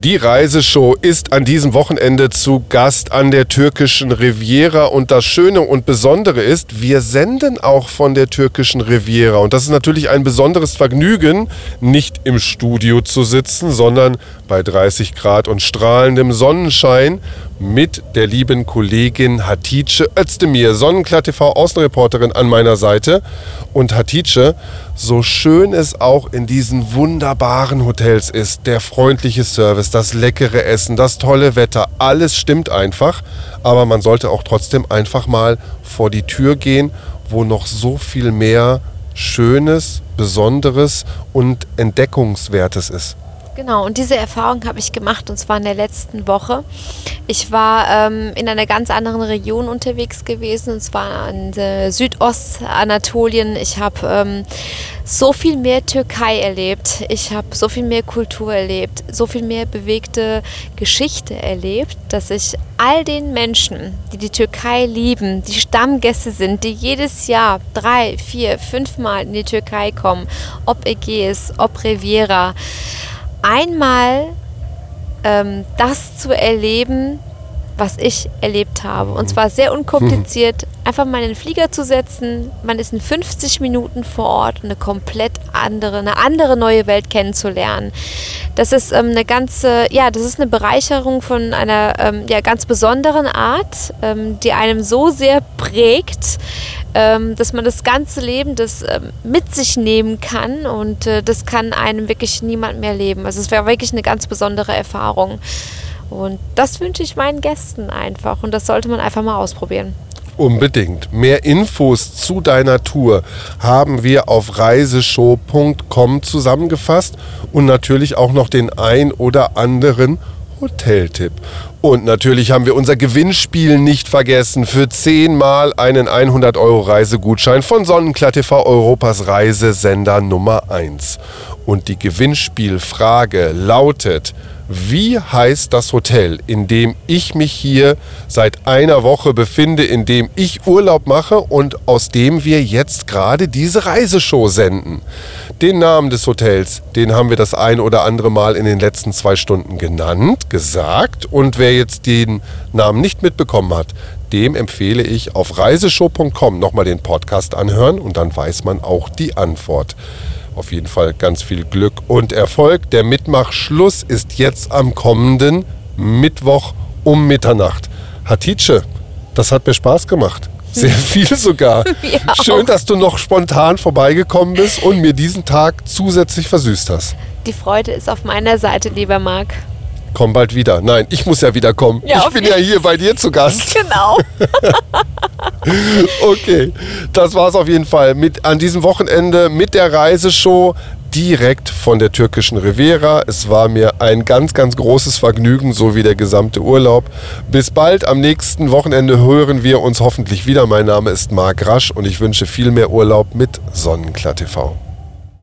Die Reiseshow ist an diesem Wochenende zu Gast an der türkischen Riviera und das Schöne und Besondere ist, wir senden auch von der türkischen Riviera und das ist natürlich ein besonderes Vergnügen, nicht im Studio zu sitzen, sondern bei 30 Grad und strahlendem Sonnenschein mit der lieben Kollegin Hatice Özdemir, Sonnenklar TV Außenreporterin an meiner Seite. Und Hatice, so schön es auch in diesen wunderbaren Hotels ist, der freundliche Service, das leckere Essen, das tolle Wetter, alles stimmt einfach. Aber man sollte auch trotzdem einfach mal vor die Tür gehen, wo noch so viel mehr Schönes, Besonderes und Entdeckungswertes ist. Genau, und diese Erfahrung habe ich gemacht, und zwar in der letzten Woche. Ich war in einer ganz anderen Region unterwegs gewesen, und zwar in Südostanatolien. Ich habe so viel mehr Türkei erlebt, ich habe so viel mehr Kultur erlebt, so viel mehr bewegte Geschichte erlebt, dass ich all den Menschen, die die Türkei lieben, die Stammgäste sind, die jedes Jahr 3, 4, 5 Mal in die Türkei kommen, ob Ägäis, ob Riviera, einmal das zu erleben, was ich erlebt habe. Und zwar sehr unkompliziert, einfach mal in den Flieger zu setzen, man ist in 50 Minuten vor Ort und eine andere neue Welt kennenzulernen. Das ist das ist eine Bereicherung von einer ganz besonderen Art, die einem so sehr prägt, dass man das ganze Leben mit sich nehmen kann und das kann einem wirklich niemand mehr leben. Also es wäre wirklich eine ganz besondere Erfahrung. Und das wünsche ich meinen Gästen einfach und das sollte man einfach mal ausprobieren. Unbedingt. Mehr Infos zu deiner Tour haben wir auf reiseshow.com zusammengefasst und natürlich auch noch den ein oder anderen Hoteltipp. Und natürlich haben wir unser Gewinnspiel nicht vergessen. Für 10 Mal einen 100-Euro-Reisegutschein von Sonnenklar TV, Europas Reisesender Nummer 1. Und die Gewinnspielfrage lautet: Wie heißt das Hotel, in dem ich mich hier seit einer Woche befinde, in dem ich Urlaub mache und aus dem wir jetzt gerade diese Reiseshow senden? Den Namen des Hotels, den haben wir das ein oder andere Mal in den letzten 2 Stunden gesagt. Und wer jetzt den Namen nicht mitbekommen hat, dem empfehle ich auf reiseshow.com nochmal den Podcast anhören und dann weiß man auch die Antwort. Auf jeden Fall ganz viel Glück und Erfolg. Der Mitmachschluss ist jetzt am kommenden Mittwoch um Mitternacht. Hatice, das hat mir Spaß gemacht. Sehr viel sogar. Schön, dass du noch spontan vorbeigekommen bist und mir diesen Tag zusätzlich versüßt hast. Die Freude ist auf meiner Seite, lieber Marc. Komm bald wieder. Nein, ich muss ja wieder kommen. Ja, ich bin ja hier bei dir zu Gast. Genau. Okay, das war's auf jeden Fall an diesem Wochenende mit der Reiseshow direkt von der türkischen Riviera. Es war mir ein ganz, ganz großes Vergnügen, so wie der gesamte Urlaub. Bis bald. Am nächsten Wochenende hören wir uns hoffentlich wieder. Mein Name ist Marc Rasch und ich wünsche viel mehr Urlaub mit Sonnenklar TV.